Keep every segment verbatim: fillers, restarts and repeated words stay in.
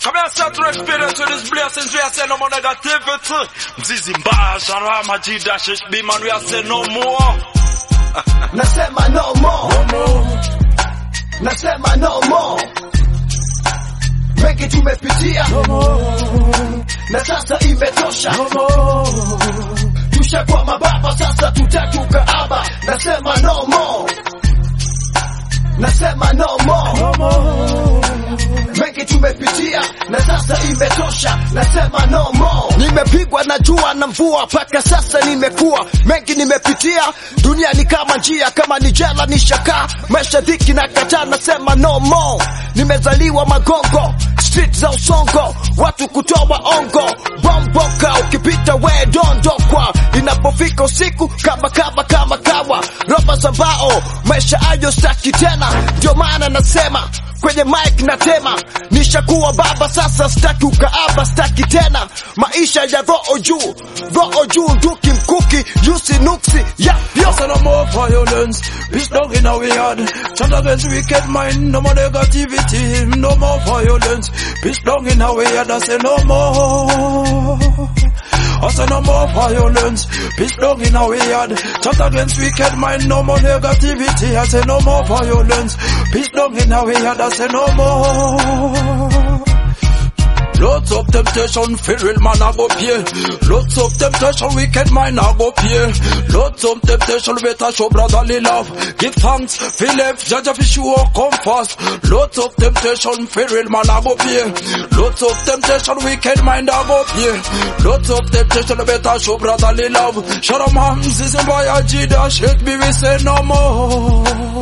Come here, set to experience with this blessings. We are saying no more negativity. Mzizi mbasha, rama jida, shish man. We are saying no more. Nasema no more. No more. Nasema no more. Mengi tumepitia. No more. Na sasa imetosha. No more. Tushakuwa mababa sasa tutatuka aba. Nasema no more. Nasema no more. No more. Mengi tumepitia na sasa imetosha. Nasema no more. Nimepigwa na jua na mvua paka sasa nimekuwa. Mengi nimepitia, dunia ni kama njia, kama ni jela ni shaka. Maisha dhiki na kataa, nasema no more. Nimezaliwa Magongo, street za usongo, watu kutoa ongo. Bomboka ukipita we dondokwa. Inapofika usiku kama kama kama kawa. Roba za mbao, maisha ayo staki tena. Ndio maana nasema kwenye mic na tema, nishakuwa baba sasa staki ukaaba, staki tena maisha ya roho juu, roho juu nduki mkuki, yusi nuksi, yeah, yo. So no more violence, peace down in our yard. Chant against wicked mind, no more negativity. No more violence, peace down in our yard. I say no more. I say no more violence, peace down in our yard. Chant against wicked mind, no more negativity. I say no more violence, peace down in our yard. I say no more. Lots of temptation, feel real man I go pay. Lots of temptation, wicked mind I go pay. Lots of temptation, better show brotherly love. Give thanks, feel left, judge of issue or come fast. Lots of temptation, feel real man I go pay. Lots of temptation, wicked mind I go pay. Lots of temptation, better show brotherly love. Shut up man, this is why I did that shit, me we say no more.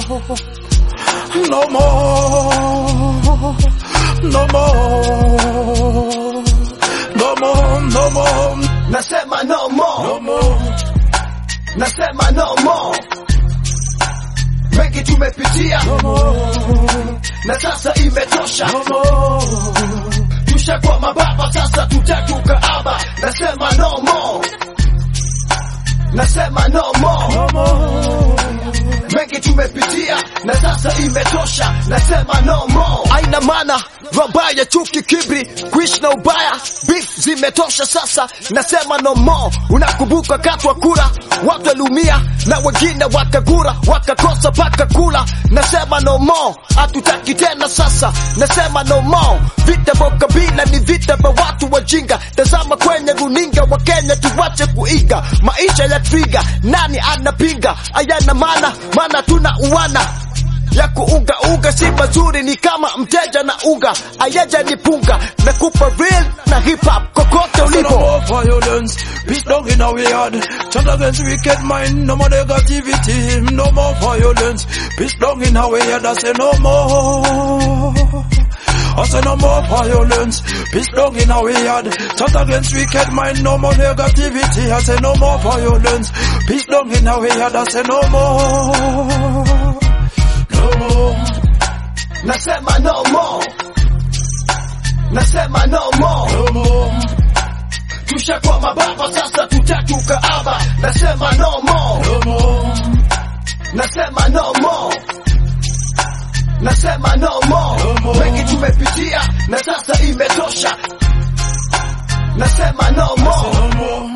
No more. No more, no more, no more. Nasema no more. No more. Nasema no more. Mengi tumepitia. No more. Na sasa imetosha. No more. Tushakuwa mababa sasa tutatuka aba. Nasema no more. Nasema no more. No more. Mengi tumepitia na sasa imetosha. Nasema no more. Aina maana wabaya, chuki, kibri, kuishi na ubaya, beef zimetosha sasa. Nasema no more. Unakumbuka katwa kura, watu walumia na wengine wakagura, wakakosa paka kula. Nasema no more, hatutaki tena sasa. Nasema no more. Vita vya kabila ni vita vya watu wajinga. Tazama kwenye runinga wa Kenya, tuwache kuiga maisha ya trigger. Nani anapinga? Ayana maana, maana tuna uwana ya kuunga unga si mazuri, ni kama mteja na unga ayaja nipunga. Nakupa real na hip hop kokote ulipo. No more violence, peace down in our yard. Chant against wicked mind, no more negativity. No more violence, peace down in our yard. I say no more. I say no more violence, peace down in our yard. Chant against wicked mind, no more negativity. I say no more violence, peace down in our yard. I say no more. No more. Nasema no more. Nasema no more. No more. Tushakuwa mababa sasa tutatuka aba. Nasema no more. No more. Nasema no more. Nasema no more. No more. Mengi tumepitia na sasa imetosha. Nasema no more. No more.